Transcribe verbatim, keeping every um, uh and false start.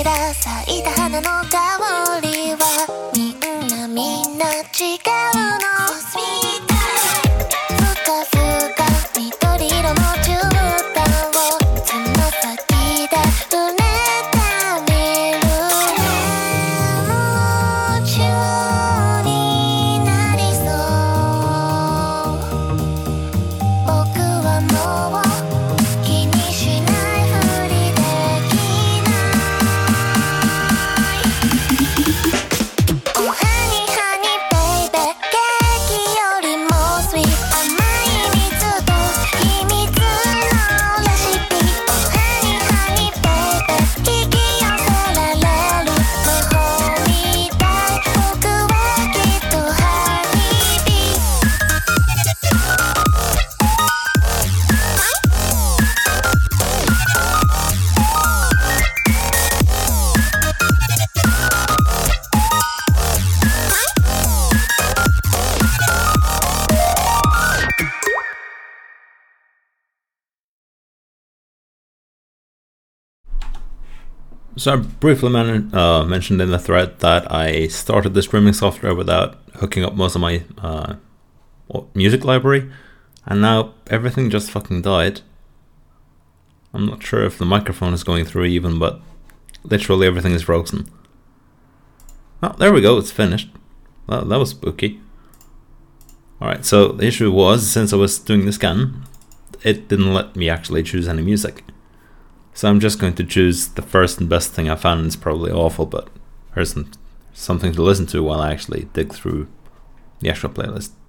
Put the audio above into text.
きら咲いた花の香りはみんなみんな違うの。ふかふか緑色の絨毯をつま先で触れてみる。夢中になりそう。僕はもう気にしないふりできない。おはにハニーベイベーケーキよりもスイート甘い水と秘密のレシピ。おはにハニーベイベー引き寄せられる魔法みたい。僕はきっとハニービー。 So I briefly man- uh, mentioned in the thread that I started the streaming software without hooking up most of my uh, music library, and now everything just fucking died. I'm not sure if the microphone is going through even, but literally everything is frozen. Oh, there we go, it's finished. That, that was spooky. Alright, so the issue was, since I was doing the scan, it didn't let me actually choose any music. So I'm just going to choose the first and best thing I found. It's probably awful, but there's some, something to listen to while I actually dig through the actual playlist.